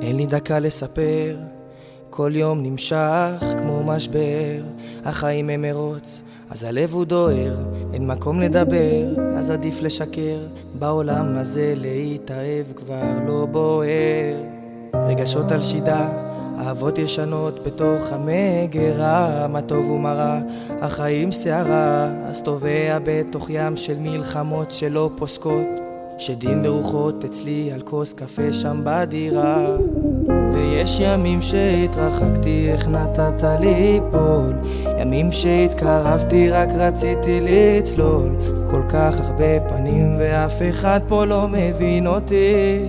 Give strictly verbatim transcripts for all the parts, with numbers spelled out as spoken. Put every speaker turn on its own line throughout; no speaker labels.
אין לי דקה לספר, כל יום נמשך כמו משבר. החיים הם מרוץ, אז הלב הוא דוהר, אין מקום לדבר, אז עדיף לשקר. בעולם הזה להתאהב כבר לא בוער. רגשות על שידה, אהבות ישנות בתוך המגרה. מה טוב ומה רע, החיים שערה, אז טובע בתוך ים של מלחמות שלא פוסקות. שדים ורוחות אצלי על כוס קפה שם בדירה. ויש ימים שהתרחקתי, איך נתת ליפול. ימים שהתקרבתי, רק רציתי לצלול. כל כך הרבה פנים ואף אחד פה לא מבין אותי.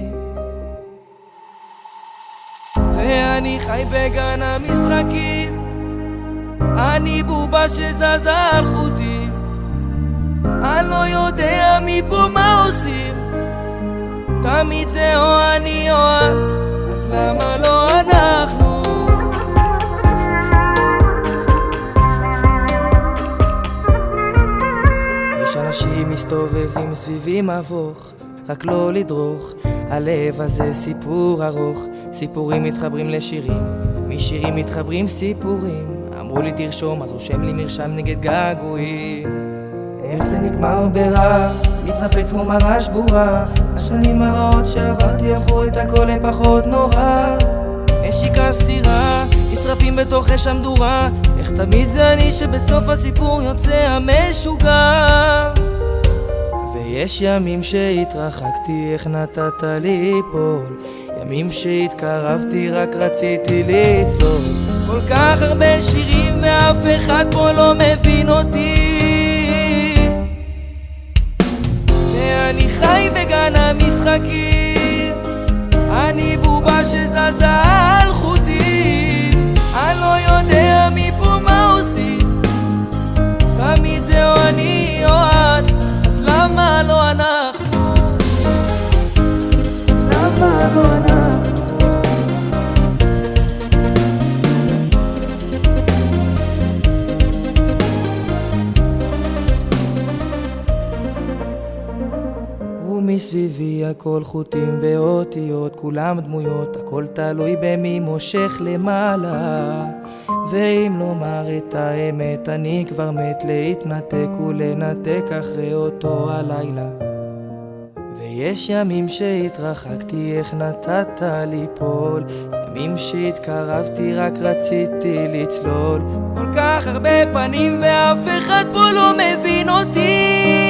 ואני חי בגן המשחקים, אני בובה שזזה על חוטים. אני לא יודע מפה מה עושים, תמיד זה או אני או את, אז למה לא אנחנו? יש אנשים מסתובבים סביבי מבוך, רק לא לדרוך. הלב הזה סיפור ארוך, סיפורים מתחברים לשירים, משירים מתחברים סיפורים. אמרו לי תרשום, אז רושם לי מרשם נגד געגועים. איך זה נגמר ברע, מתנפץ כמו מראה שבורה. השנים הרעות שעברתי הפכו את הכל לפחות נורא. נשיקה סתירה, נשרפים בתוך אש המדורה. איך תמיד זה אני שבסוף הסיפור יוצא המשוגע. ויש ימים שהתרחקתי, איך נתת ליפול. ימים שהתקרבתי, רק רציתי לצלול. כל כך הרבה שירים ואף אחד פה לא מבין אותי. ואני חי בגן המשחקים, אני בובה שזזה על חוטים. אני לא יודע מפה מה עושים, תמיד זה או אני או את, אז למה לא אנחנו? למה לא אנחנו? ומסביבי הכל חוטים ואותיות, כולם דמויות, הכל תלוי במי מושך למעלה. ואם לומר את האמת, אני כבר מת להתנתק ולנתק אחרי אותו הלילה. ויש ימים שהתרחקתי, איך נתת ליפול. ימים שהתקרבתי, רק רציתי לצלול. כל כך הרבה פנים ואף אחד פה לא מבין אותי.